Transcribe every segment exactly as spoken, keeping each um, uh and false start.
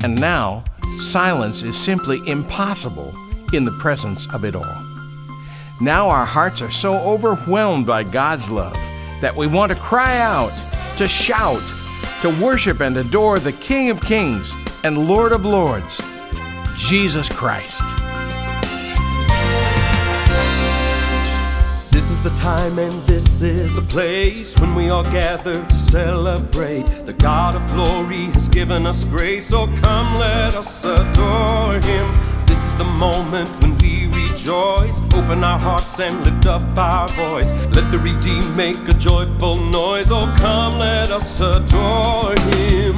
And now, silence is simply impossible in the presence of it all. Now our hearts are so overwhelmed by God's love that we want to cry out, to shout, to worship and adore the King of Kings and Lord of Lords, Jesus Christ. This is the time and this is the place when we all gather to celebrate. The God of glory has given us grace, so come let us adore Him. This is the moment when we rejoice, open our hearts and lift up our voice. Let the redeemed make a joyful noise, oh come let us adore Him.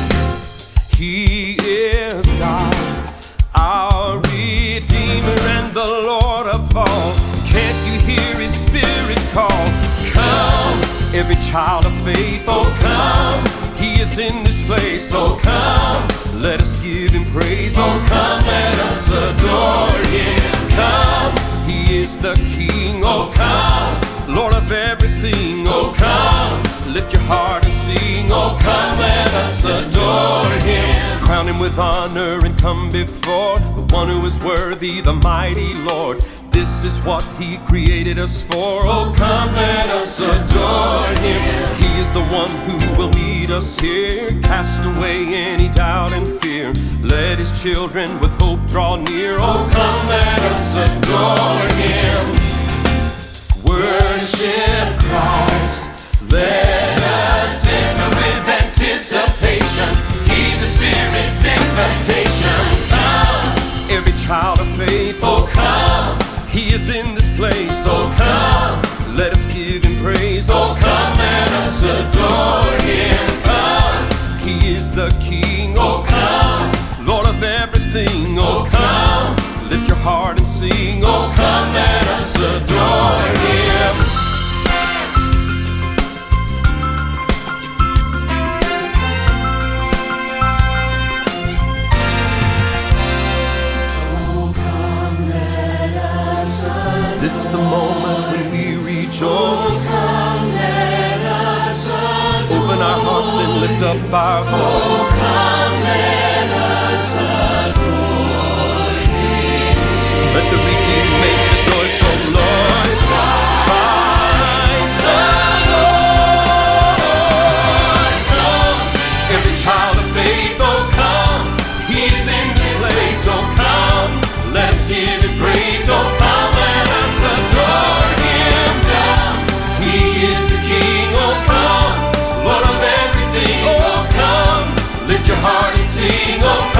He is God, our Redeemer and the Lord of all. Can't you hear His Spirit call? Come, every child of faith, oh come. He is in this place, oh come. Let us give Him praise, oh come. Let us adore Him. Come, He is the King, oh come. Lord of everything, oh come. Lift your heart and sing, oh come. Let us adore Him. Crown Him with honor and come before the one who is worthy, the mighty Lord. This is what He created us for, oh come let us adore Him. He is the one who will meet us here, cast away any doubt and fear. Let His children with hope draw near, oh come let us adore Him. Worship Christ, let us enter with anticipation. Heed the Spirit's invitation. Come, every child of faith, oh come. He is in this place, oh come. Let us give Him praise, oh come. Let us adore Him. Come, He is the King, oh come. Lord of everything, oh come. Lift your heart and sing, oh come. Let us adore Him. This is the moment when we rejoice. Oh, come, let us adore. Open our hearts and lift up our voice. Oh, come, let us adore Him. Let the redeemed make the joyful noise. Christ the Lord. Come, every child of faith, oh come. He is in this place, oh come. Let us give Him praise, oh come. Heart and sing, oh